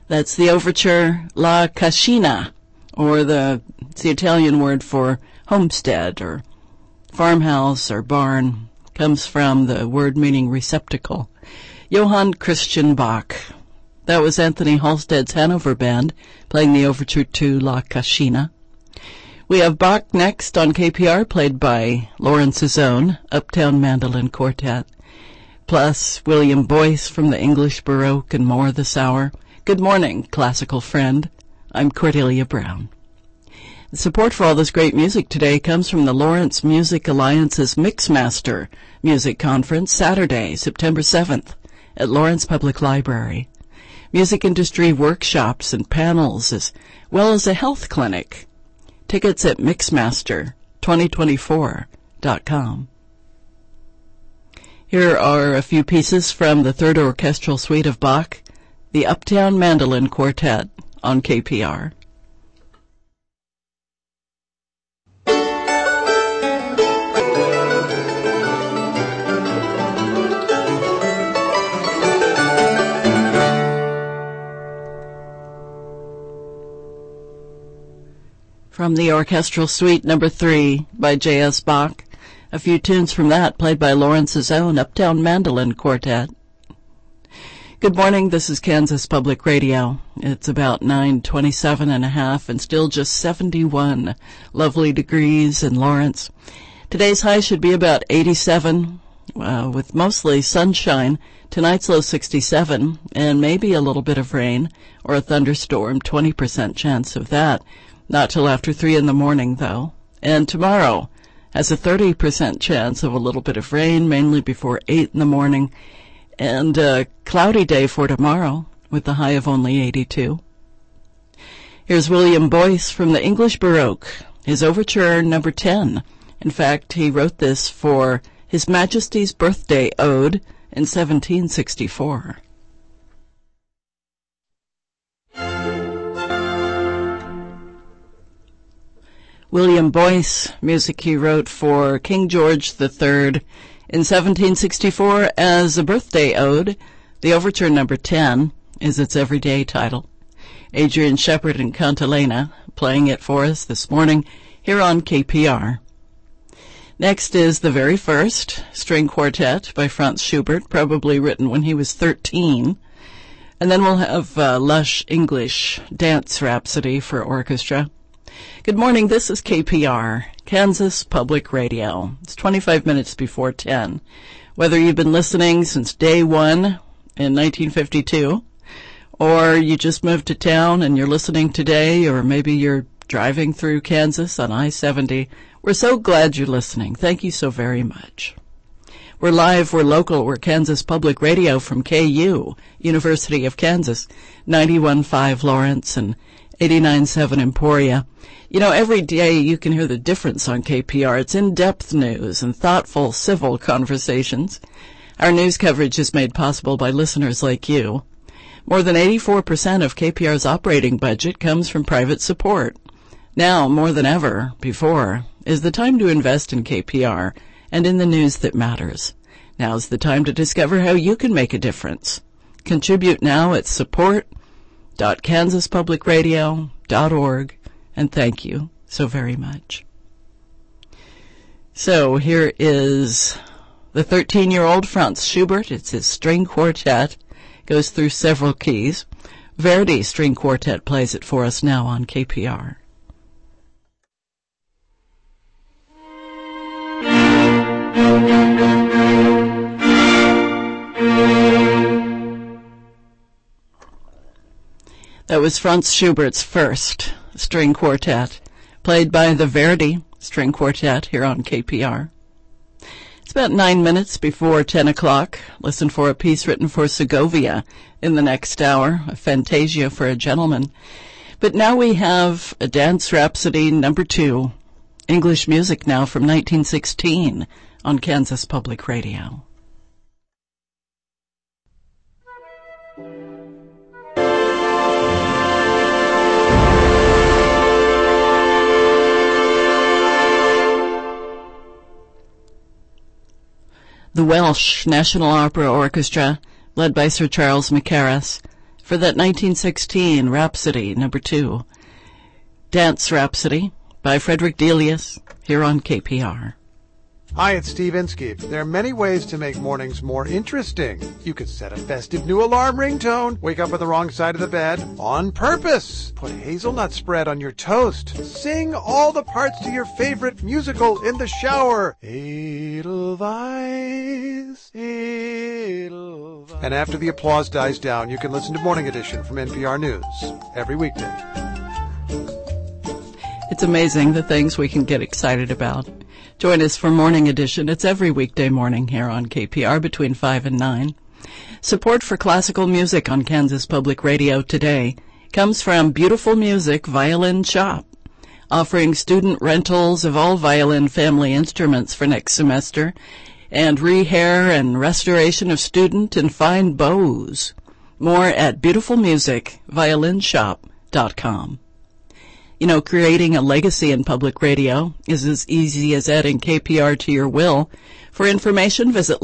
That's the overture La Cascina, or it's the Italian word for homestead or farmhouse or barn. Comes from the word meaning receptacle. Johann Christian Bach. That was Anthony Halstead's Hanover Band playing the overture to La Cascina. We have Bach next on KPR, played by Lawrence's own Uptown Mandolin Quartet, plus William Boyce from the English Baroque and more this hour. Good morning, classical friend. I'm Cordelia Brown. The support for all this great music today comes from the Lawrence Music Alliance's Mixmaster Music Conference, Saturday, September 7th, at Lawrence Public Library. Music industry workshops and panels, as well as a health clinic. Tickets at Mixmaster2024.com. Here are a few pieces from the Third Orchestral Suite of Bach, the Uptown Mandolin Quartet on KPR. From the Orchestral Suite Number 3 by J.S. Bach, a few tunes from that played by Lawrence's own Uptown Mandolin Quartet. Good morning, this is Kansas Public Radio. It's about 9:27.5 and still just 71 lovely degrees in Lawrence. Today's high should be about 87, with mostly sunshine. Tonight's low 67, and maybe a little bit of rain or a thunderstorm, 20% chance of that. Not till after 3 in the morning, though. And tomorrow has a 30% chance of a little bit of rain, mainly before 8 in the morning. And a cloudy day for tomorrow, with the high of only 82. Here's William Boyce from the English Baroque, his overture number 10. In fact, he wrote this for His Majesty's Birthday Ode in 1764. William Boyce, music he wrote for King George III in 1764 as a birthday ode. The overture number 10 is its everyday title. Adrian Shepard and Cantilena playing it for us this morning here on KPR. Next is the very first string quartet by Franz Schubert, probably written when he was 13. And then we'll have lush English dance rhapsody for orchestra. Good morning, this is KPR, Kansas Public Radio. It's 25 minutes before 10. Whether you've been listening since day one in 1952, or you just moved to town and you're listening today, or maybe you're driving through Kansas on I-70, we're so glad you're listening. Thank you so very much. We're live, we're local, we're Kansas Public Radio from KU, University of Kansas, 91.5 Lawrence and 89.7 Emporia. You know, every day you can hear the difference on KPR. It's in-depth news and thoughtful, civil conversations. Our news coverage is made possible by listeners like you. More than 84% of KPR's operating budget comes from private support. Now, more than ever before, is the time to invest in KPR and in the news that matters. Now's the time to discover how you can make a difference. Contribute now at support.kansaspublicradio.org, and thank you so very much. So here is the 13-year-old Franz Schubert. It's his string quartet. Goes through several keys. Verdi String Quartet plays it for us now on KPR. That was Franz Schubert's first string quartet, played by the Verdi String Quartet here on KPR. It's about 9 minutes before 10 o'clock. Listen for a piece written for Segovia in the next hour, a Fantasia for a Gentleman. But now we have a Dance Rhapsody number 2, English music now from 1916 on Kansas Public Radio. The Welsh National Opera Orchestra, led by Sir Charles Mackerras, for that 1916 Rhapsody, number 2. Dance Rhapsody by Frederick Delius, here on KPR. Hi, it's Steve Inskeep. There are many ways to make mornings more interesting. You could set a festive new alarm ringtone, wake up on the wrong side of the bed on purpose, put hazelnut spread on your toast, sing all the parts to your favorite musical in the shower. Edelweiss, Edelweiss. And after the applause dies down, you can listen to Morning Edition from NPR News every weekday. It's amazing the things we can get excited about. Join us for Morning Edition. It's every weekday morning here on KPR between 5 and 9. Support for classical music on Kansas Public Radio today comes from Beautiful Music Violin Shop, offering student rentals of all violin family instruments for next semester, and rehair and restoration of student and fine bows. More at beautifulmusicviolinshop.com. You know, creating a legacy in public radio is as easy as adding KPR to your will. For information, visit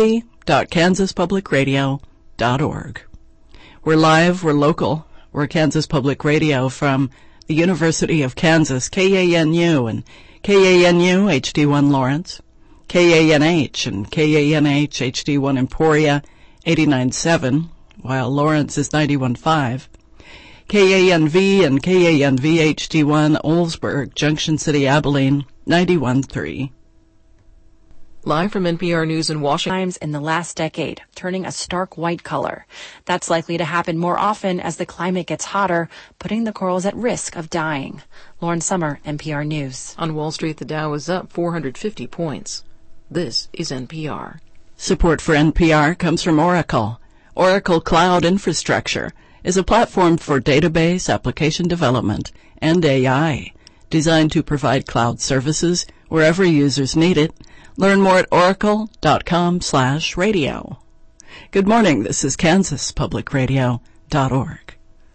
legacy.kansaspublicradio.org. We're live, we're local, we're Kansas Public Radio from the University of Kansas, KANU and KANU HD1 Lawrence, KANH and KANH HD1 Emporia 89.7, while Lawrence is 91.5. KANV and KANV HD1 Oldsburg, Junction City, Abilene, 91.3. Live from NPR News in Washington. Times in the last decade, turning a stark white color. That's likely to happen more often as the climate gets hotter, putting the corals at risk of dying. Lauren Summer, NPR News. On Wall Street, the Dow is up 450 points. This is NPR. Support for NPR comes from Oracle. Oracle Cloud Infrastructure is a platform for database, application development, and AI, designed to provide cloud services wherever users need it. Learn more at oracle.com/radio. Good morning, this is kansaspublicradio.org.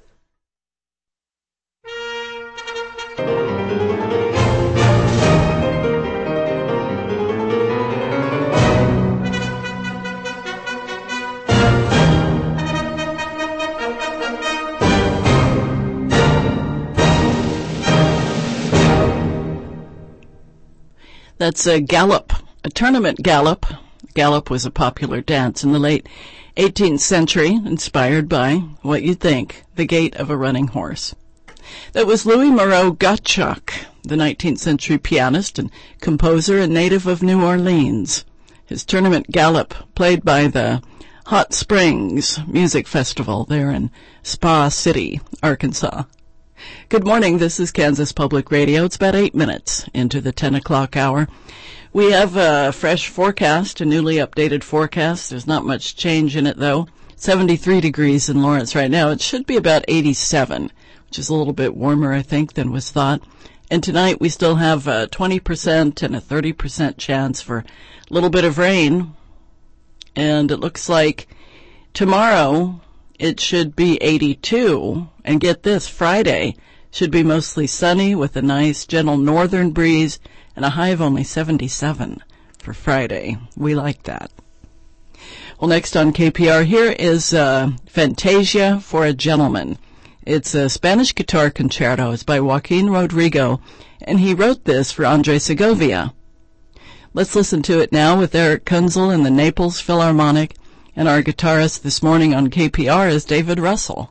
That's a gallop, a tournament gallop. Gallop was a popular dance in the late 18th century, inspired by what you'd think, the gait of a running horse. That was Louis Moreau Gottschalk, the 19th century pianist and composer and native of New Orleans. His tournament gallop, played by the Hot Springs Music Festival there in Spa City, Arkansas. Good morning, this is Kansas Public Radio. It's about 8 minutes into the 10 o'clock hour. We have a fresh forecast, a newly updated forecast. There's not much change in it, though. 73 degrees in Lawrence right now. It should be about 87, which is a little bit warmer, I think, than was thought. And tonight we still have a 20% and a 30% chance for a little bit of rain. And it looks like tomorrow it should be 82, and get this, Friday should be mostly sunny with a nice gentle northern breeze and a high of only 77 for Friday. We like that. Well, next on KPR, here is Fantasia for a Gentleman. It's a Spanish guitar concerto. It's by Joaquin Rodrigo, and he wrote this for Andre Segovia. Let's listen to it now with Eric Kunzel and the Naples Philharmonic. And our guitarist this morning on KPR is David Russell.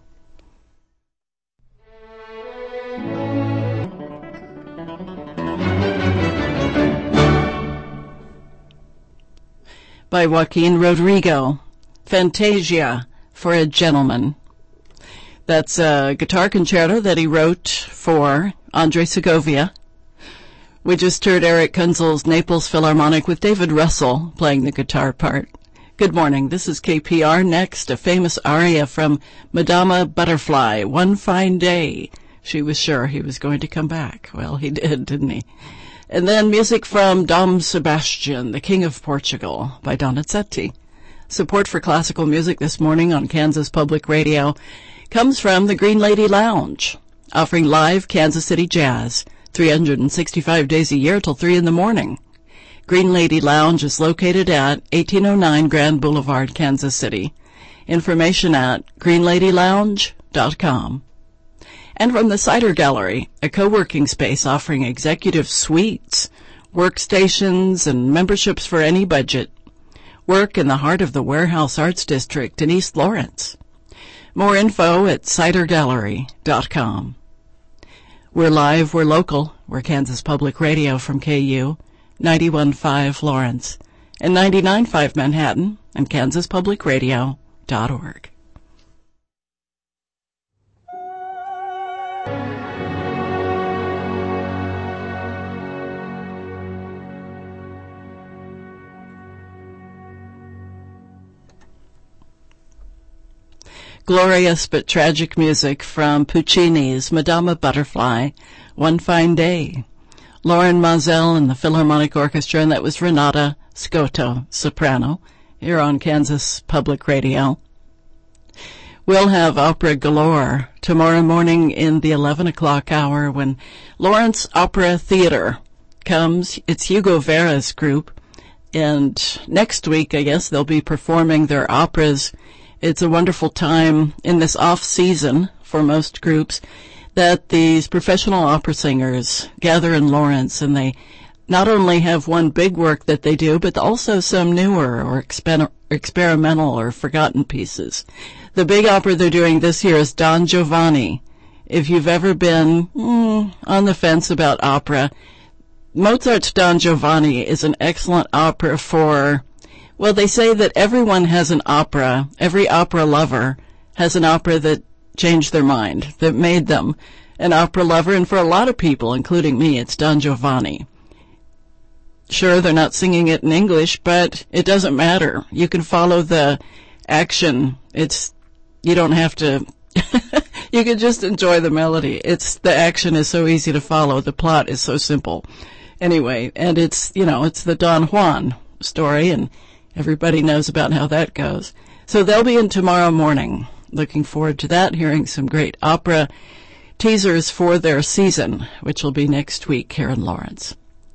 By Joaquin Rodrigo, Fantasia for a Gentleman. That's a guitar concerto that he wrote for Andre Segovia. We just heard Eric Kunzel's Naples Philharmonic with David Russell playing the guitar part. Good morning, this is KPR. Next, a famous aria from Madama Butterfly, One Fine Day. She was sure he was going to come back. Well, he did, didn't he? And then music from Dom Sebastian, the King of Portugal, by Donizetti. Support for classical music this morning on Kansas Public Radio comes from the Green Lady Lounge, offering live Kansas City jazz 365 days a year till 3 in the morning. Green Lady Lounge is located at 1809 Grand Boulevard, Kansas City. Information at greenladylounge.com. And from the Cider Gallery, a co-working space offering executive suites, workstations, and memberships for any budget. Work in the heart of the Warehouse Arts District in East Lawrence. More info at cidergallery.com. We're live, we're local, we're Kansas Public Radio from KU, 91.5 Lawrence, and 99.5 Manhattan, and kansaspublicradio.org. Glorious but tragic music from Puccini's Madama Butterfly, One Fine Day. Lauren Mazel and the Philharmonic Orchestra, and that was Renata Scotto, soprano, here on Kansas Public Radio. We'll have opera galore tomorrow morning in the 11 o'clock hour when Lawrence Opera Theater comes. It's Hugo Vera's group, and next week, I guess, they'll be performing their operas. It's a wonderful time in this off-season for most groups that these professional opera singers gather in Lawrence, and they not only have one big work that they do, but also some newer or experimental or forgotten pieces. The big opera they're doing this year is Don Giovanni. If you've ever been on the fence about opera, Mozart's Don Giovanni is an excellent opera for... Well, they say that everyone has an opera, every opera lover has an opera that changed their mind, that made them an opera lover, and for a lot of people, including me, it's Don Giovanni. Sure, they're not singing it in English, but it doesn't matter. You can follow the action. You don't have to, you can just enjoy the melody. The action is so easy to follow. The plot is so simple. Anyway, and it's the Don Juan story, and everybody knows about how that goes. So they'll be in tomorrow morning. Looking forward to that, hearing some great opera teasers for their season, which will be next week here in Lawrence.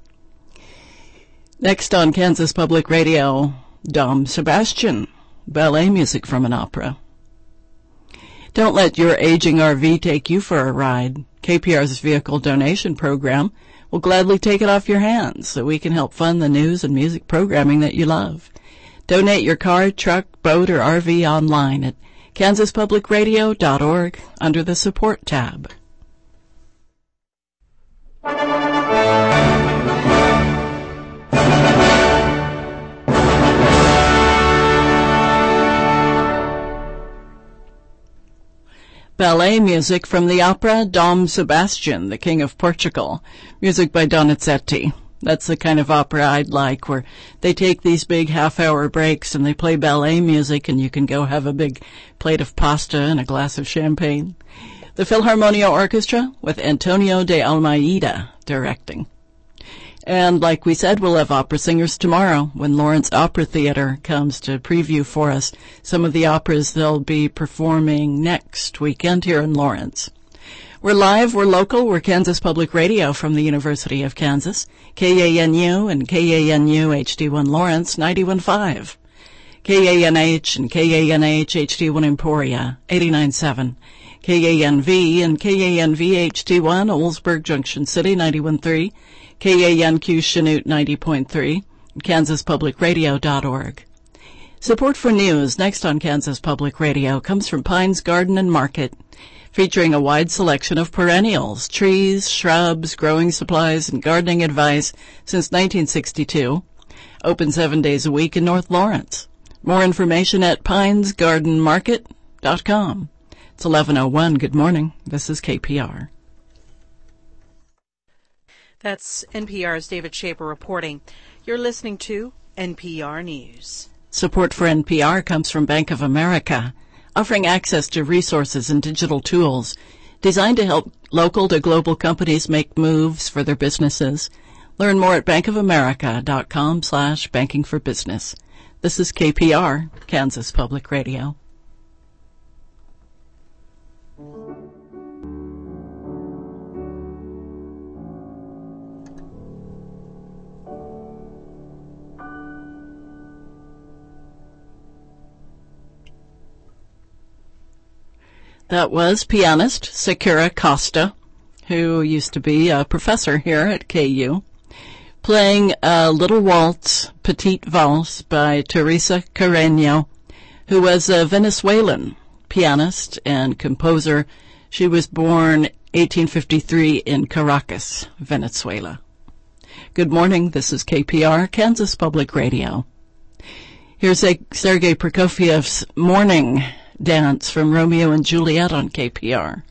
Next on Kansas Public Radio, Dom Sebastian, ballet music from an opera. Don't let your aging RV take you for a ride. KPR's vehicle donation program will gladly take it off your hands so we can help fund the news and music programming that you love. Donate your car, truck, boat, or RV online at kansaspublicradio.org under the Support tab. Ballet music from the opera Dom Sebastian, the King of Portugal. Music by Donizetti. That's the kind of opera I'd like, where they take these big half-hour breaks and they play ballet music, and you can go have a big plate of pasta and a glass of champagne. The Philharmonia Orchestra with Antonio de Almeida directing. And like we said, we'll have opera singers tomorrow when Lawrence Opera Theater comes to preview for us some of the operas they'll be performing next weekend here in Lawrence. We're live, we're local, we're Kansas Public Radio from the University of Kansas, KANU and KANU HD1 Lawrence 91.5, KANH and KANH HD1 Emporia 89.7, KANV and KANV HD1 Oldsburg Junction City 91.3, KANQ Chanute 90.3, kansaspublicradio.org. Support for news next on Kansas Public Radio comes from Pines Garden and Market, featuring a wide selection of perennials, trees, shrubs, growing supplies, and gardening advice since 1962. Open 7 days a week in North Lawrence. More information at pinesgardenmarket.com. It's 11:01. Good morning. This is KPR. That's NPR's David Shaper reporting. You're listening to NPR News. Support for NPR comes from Bank of America, offering access to resources and digital tools designed to help local to global companies make moves for their businesses. Learn more at bankofamerica.com/bankingforbusiness. This is KPR, Kansas Public Radio. That was pianist Sakura Costa, who used to be a professor here at KU, playing a little waltz, Petite Valse by Teresa Carreño, who was a Venezuelan pianist and composer. She was born 1853 in Caracas, Venezuela. Good morning, this is KPR, Kansas Public Radio. Here's Sergei Prokofiev's Morning Dance from Romeo and Juliet on KPR.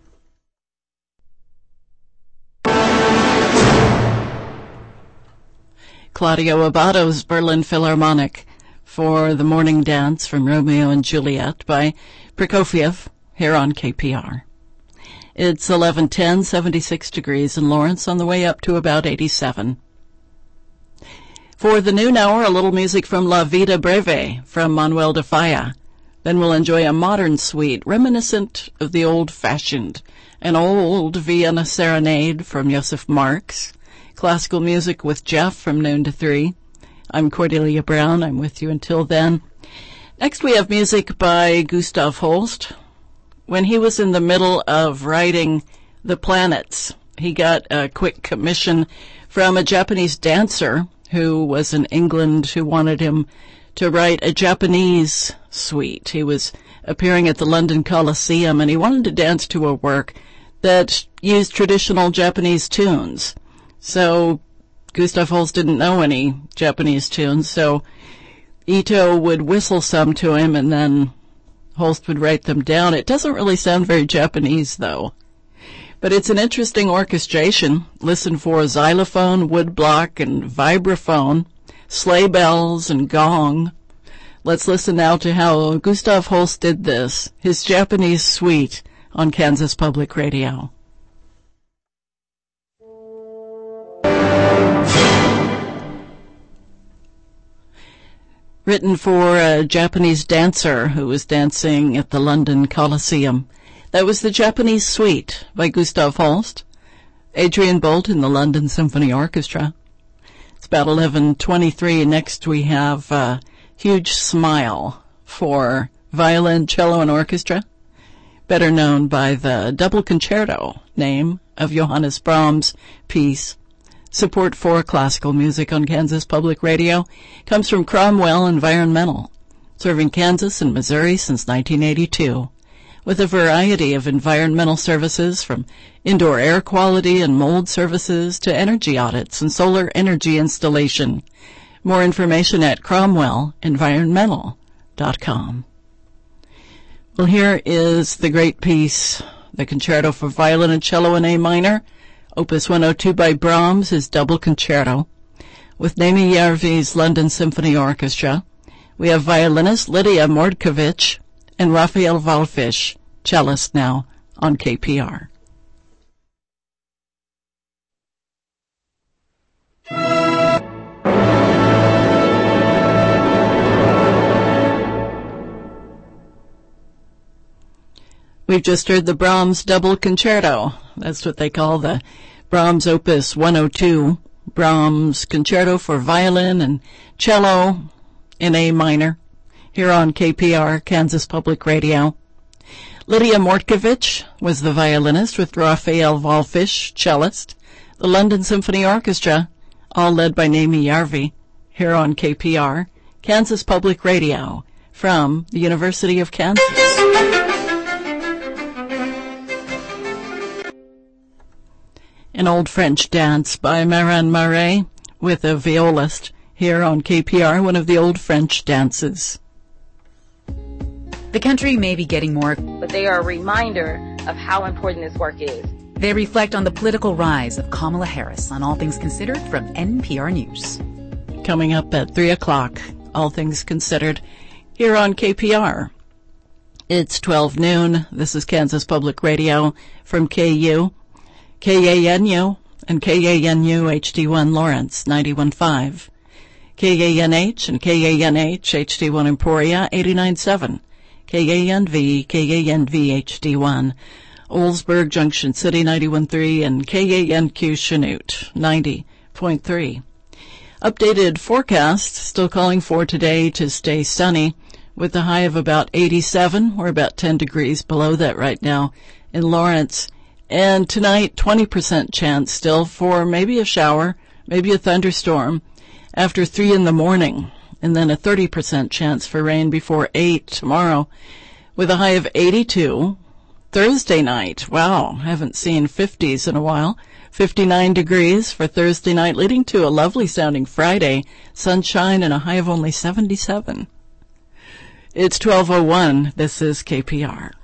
Claudio Abbado's Berlin Philharmonic for the Morning Dance from Romeo and Juliet by Prokofiev here on KPR. It's 11:10, 76 degrees in Lawrence, on the way up to about 87. For the noon hour, a little music from La Vida Breve from Manuel de Falla. Then we'll enjoy a modern suite reminiscent of the old-fashioned, an old Vienna serenade from Joseph Marx. Classical music with Jeff from noon to 3. I'm Cordelia Brown. I'm with you until then. Next we have music by Gustav Holst. When he was in the middle of writing The Planets, he got a quick commission from a Japanese dancer who was in England who wanted him to write a Japanese suite. He was appearing at the London Coliseum and he wanted to dance to a work that used traditional Japanese tunes. So Gustav Holst didn't know any Japanese tunes, so Ito would whistle some to him and then Holst would write them down. It doesn't really sound very Japanese, though. But it's an interesting orchestration. Listen for xylophone, woodblock, and vibraphone, sleigh bells, and gong. Let's listen now to how Gustav Holst did this, his Japanese suite on Kansas Public Radio. Written for a Japanese dancer who was dancing at the London Coliseum. That was the Japanese Suite by Gustav Holst. Adrian Bolt in the London Symphony Orchestra. It's about 11:23. Next we have Huge Smile for violin, cello, and orchestra, better known by the double concerto name of Johannes Brahms' piece. Support for classical music on Kansas Public Radio comes from Cromwell Environmental, serving Kansas and Missouri since 1982, with a variety of environmental services from indoor air quality and mold services to energy audits and solar energy installation. More information at cromwellenvironmental.com. Well, here is the great piece, the Concerto for Violin and Cello in A Minor, Opus 102 by Brahms, his double concerto, with Naimi Järvi's London Symphony Orchestra. We have violinist Lydia Mordkovich and Raphael Wallfisch, cellist now on KPR. We've just heard the Brahms Double Concerto. That's what they call the Brahms Opus 102, Brahms Concerto for Violin and Cello in A Minor, here on KPR, Kansas Public Radio. Lydia Mordkovich was the violinist with Raphael Wallfisch, cellist. The London Symphony Orchestra, all led by Naimi Järvi, here on KPR, Kansas Public Radio, from the University of Kansas. An old French dance by Marin Marais with a violist here on KPR, one of the old French dances. The country may be getting more, but they are a reminder of how important this work is. They reflect on the political rise of Kamala Harris on All Things Considered from NPR News. Coming up at 3 o'clock, All Things Considered, here on KPR. It's 12 noon. This is Kansas Public Radio from KU. KANU and KANU HD1 Lawrence 91.5, KANH and KANH HD1 Emporia 89.7, KANV HD1 Oldsburg Junction City 91.3 and KANQ Chanute 90.3. Updated forecast still calling for today to stay sunny with a high of about 87. We're about 10 degrees below that right now in Lawrence. And tonight, 20% chance still for maybe a shower, maybe a thunderstorm after 3 in the morning. And then a 30% chance for rain before 8 tomorrow with a high of 82. Thursday night, wow, haven't seen 50s in a while. 59 degrees for Thursday night, leading to a lovely sounding Friday, sunshine and a high of only 77. It's 12:01. This is KPR.